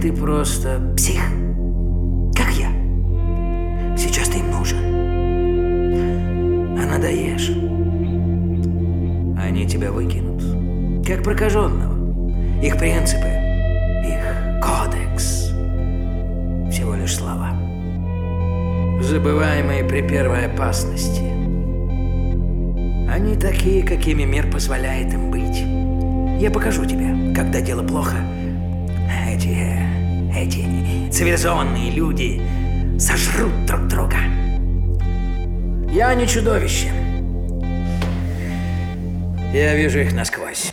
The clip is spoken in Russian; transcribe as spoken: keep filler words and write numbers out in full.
ты просто псих, как я. Сейчас ты им нужен. А надоешь, они тебя выкинут, как прокаженного. Их принципы, их кодекс — всего лишь слова, забываемые при первой опасности. Они такие, какими мир позволяет им быть. Я покажу тебе, когда дело плохо. Эти, эти цивилизованные люди сожрут друг друга. Я не чудовище. Я вижу их насквозь.